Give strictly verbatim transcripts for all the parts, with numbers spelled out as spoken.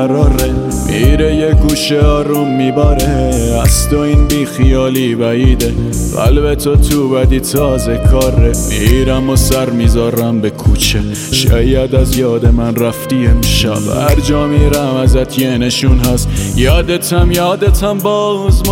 بیقراره، میره یه گوشه آروم میباره. از تو این بی خیالی بعیده، قلب تو تو بدی تازه کاره. میرم و سر میذارم به کوچه، شاید از یاد من رفتی امشب. هر جا میرم ازت یه نشون هست، یادتم یادتم باز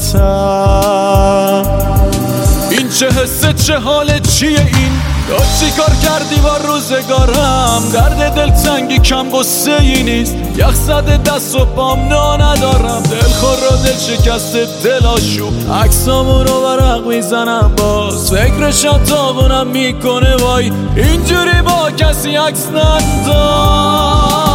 مرتب. این چه حسه چه حاله چیه این؟ تو چی کار کردی با روزگارم؟ درد دلتنگی کم غصه ای نیست، یخ زده دست و پام نا ندارم. دل خور و دل شکست دل آشوب، عکسامون رو ورق میزنم باز، فکرشم تاقونم میکنه وای اینجوری با کسی عکس ننداز.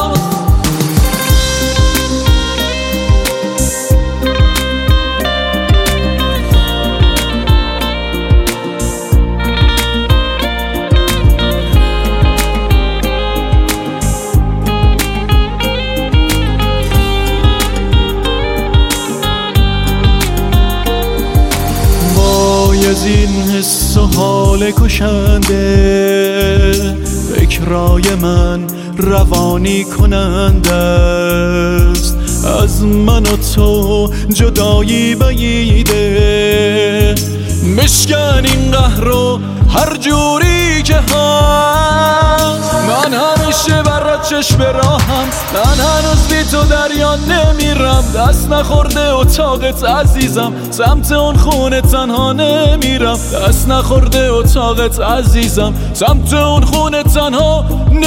از این حس و حال کشنده، فکرای من روانی کننده است. از من و تو جدایی بعیده، مشکن این قهر رو هر جوری که هست. من همیشه برات چشم راهم، من هنوز بی تو دریا نمیرم. دست نخورده اتاقت عزیزم، سمت اون خونه تنها نمیرم. دست نخورده اتاقت عزیزم، سمت اون خونه تنها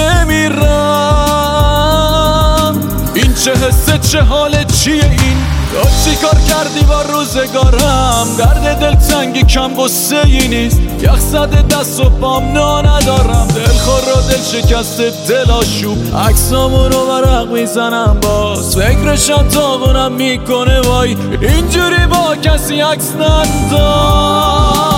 نمیرم. این چه حسه چه حاله چیه این؟ تو چی کار کردی با روزگارم؟ درد دلتنگی کم غصه ای نیست، یخ زده دست و پام نا ندارم. دل خور و دل شکست دل آشوب، عکسامون رو ورق میزنم باز، فکرشم تاقونم میکنه وای اینجوری با کسی عکس ننداز.